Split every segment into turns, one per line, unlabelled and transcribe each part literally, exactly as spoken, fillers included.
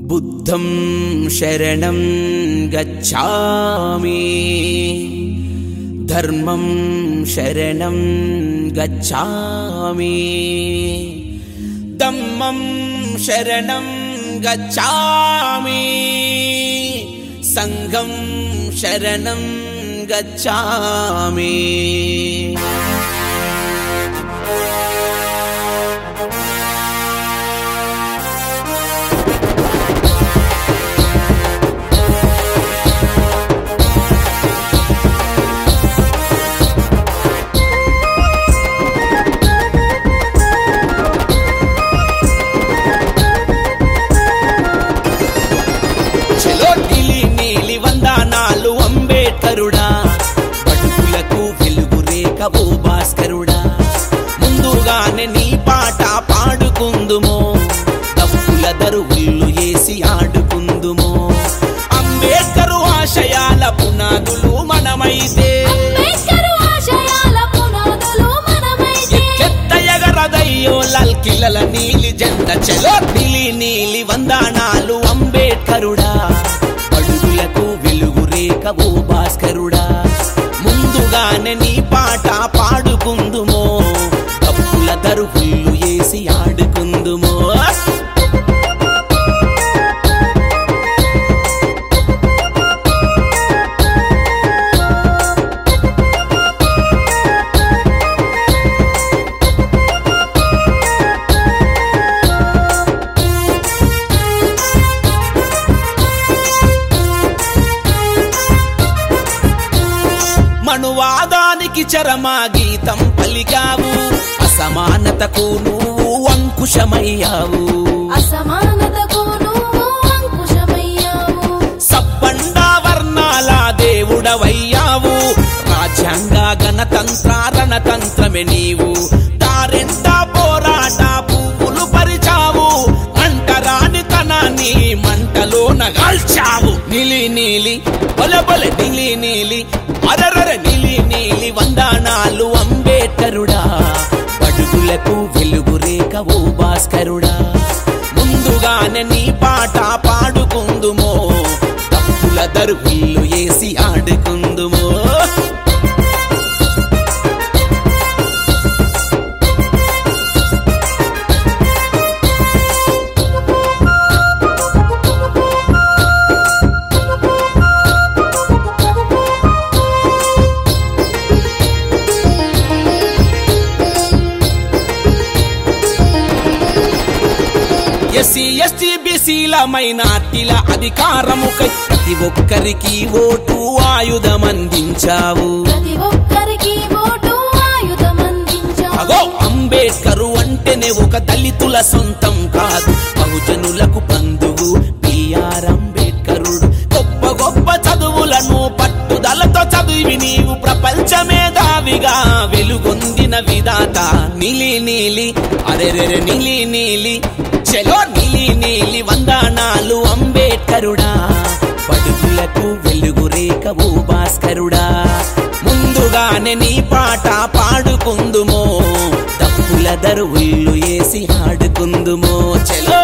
बुद्धं शरणं गच्छामि धर्मं शरणं गच्छामि धम्मं शरणं गच्छामि संघं शरणं गच्छामि। బడుగులకు వెలుగు రేఖ ఓ భాస్కరుడా, ముందుగానే నీ పాట పాడుకుందుమో, తప్పుల దరువుళ్ళు వేసి ఆడుకుందుమో. అంబేద్కరు ఆశయాల పునాదులు మనమైతే ఎత్తెగరదయ్యో లాల్ కిల్లల నీలి జెండ. చలో నీలి నీలి వందనాలు అంబేద్కరుడా, బడుగులకు వెలుగు రేఖ ఓ భాస్కరుడా, ముందుగానే నీ పాట పాడుకుందుమో, తప్పుల దరువుళ్ళు వేసి ఆడుకుందుమో. మనువాదానికి చరమా గీతం పలికావు, అసమానతకు నువ్వు అంకుశమయ్యావు,
అసమానతకు నువ్వు అంకుశమయ్యావు.
సబ్బండ వర్ణాల దేవుడవయ్యావు, రాజ్యాంగ గణతంత్ర రణతంత్రమే నీవు. దారెంట పోరాట పువ్వులు పరిచావు, అంటరాని తనాన్ని మంటలో నగాల్చావు. నీలి నీలి బొల బొల నీలి నీలి అరరర నీలి నీలి వందనాలు అంబేద్కరుడా, బడుగులకు వెలుగు రేఖ ఓ భాస్కరుడా, ముందుగానే నీ పాట పాడుకుందుమో, తప్పుల దరువుళ్ళు వేసి ఆడుకుందుమో. ఎస్సీ ఎస్టీ బీసీల మైనార్టీల అధికారముకై ప్రతి ఒక్కరికి ఓటు ఆయుధమందించావు,
ప్రతి ఒక్కరికి ఓటు ఆయుధమందించావు.
అగో అంబేద్కరు అంటేనే ఒక దళితుల సొంతం కాదు, బహుజనులకు బంధువు బిఆర్ అంబేద్కరుడు. గొప్ప గొప్ప చదువులను పట్టుదలతో చదివి నీవు ప్రపంచ మేధావిగా వెలుగొందిన విధాత. నీలి నీలి అరెరెరె నీలి నీలి చలో నీలి నీలి వందనాలు అంబేద్కరుడా, బడుగులకు వెలుగు రేఖ ఓ భాస్కరుడా, ముందుగానే నీ పాట పాడుకుందుమో, తప్పుల దరువుళ్ళు వేసి ఆడుకుందుమో. చలో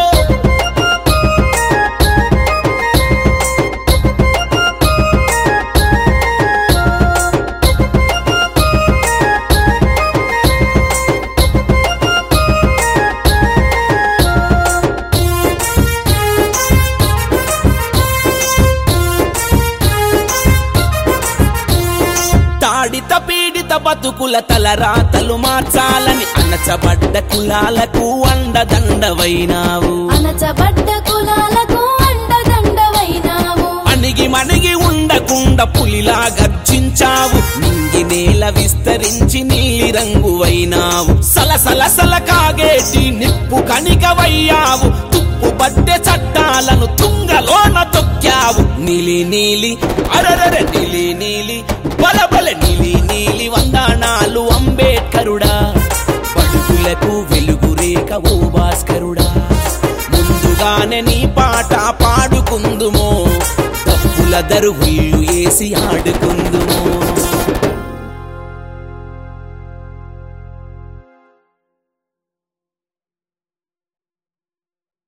తాడిత పీడిత బతుకుల తలరాతలు మార్చాలని అణచబడ్డ కులాలకు అండదండవైనావు,
అణచబడ్డ కులాలకు అండదండవైనావు.
అణిగి మణిగి ఉండకుండా పులిలా గర్జించావు, నింగి నేల విస్తరించి నీలి రంగువైనావు. సలసల సల కాగేటి నిప్పు కణికవయ్యావు, తుప్పు పడ్డే చట్టాలను తుంగలోన తొక్కావు. నీలి నీలి అరరర నీలి నీలి బలబల నీలి నీలి వందనాలు అంబేద్కరుడా, బడుగులకు వెలుగు రేఖ ఓ భాస్కరుడా, ముందుగానే నీ పాట పాడుకుందుమో, తప్పుల దరువుళ్ళు వేసి ఆడుకుందుమో.